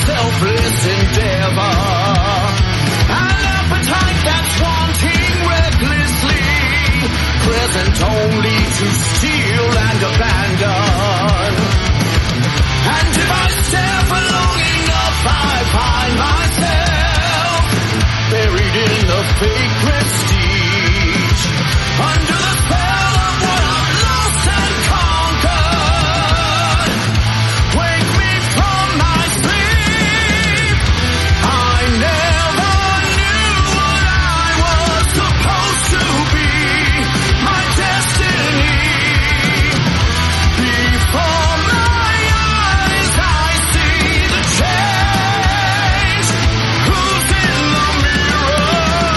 selfless endeavor. An appetite that's wanting recklessly, present only to steal and abandon. And if I stare for long enough, I find myself buried in the fake prestige, under the spell of what I've lost and conquered. Wake me from my sleep. I never knew what I was supposed to be, my destiny. Before my eyes I see the change. Who's in the mirror?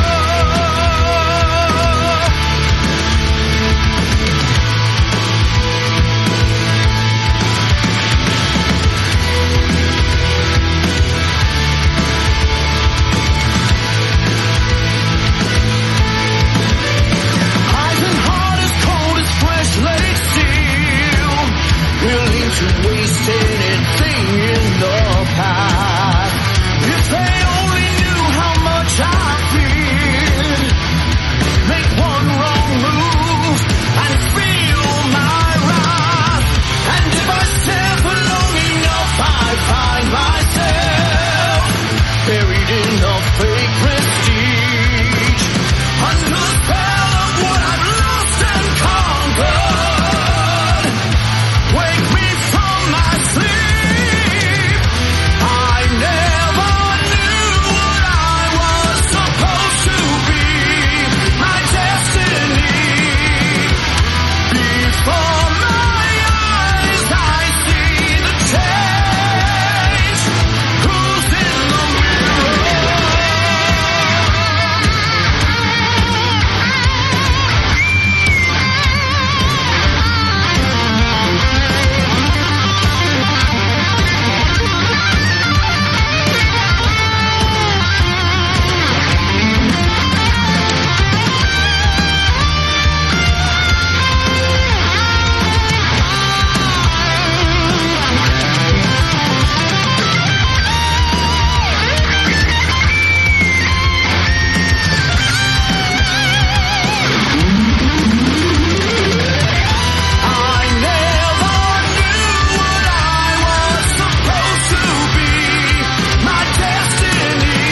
Eyes and heart as cold as fresh laid steel, willing to waste anything in the past. If they only knew how much I feared, make one wrong move and feel my wrath. And if I stare for long enough, I find myself buried in the fake prestige, under the spell of what I've lost and conquered. Wake me from my sleep. I never knew what I was supposed to be, my destiny. Before my eyes I see the change. Who's in the mirror? I never knew what I was supposed to be, my destiny.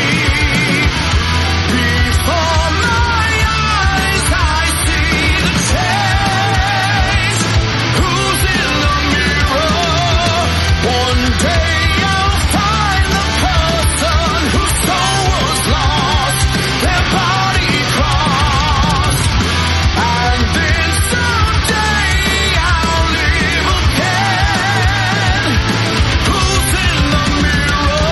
Before my eyes I see the change. Who's in the mirror? One day I'll find the person whose soul was lost, their body crossed. And then someday I'll live again. Who's in the mirror?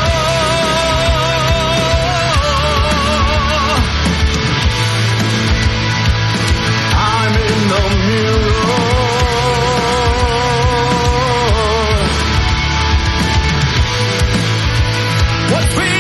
I'm in the mirror. What's real?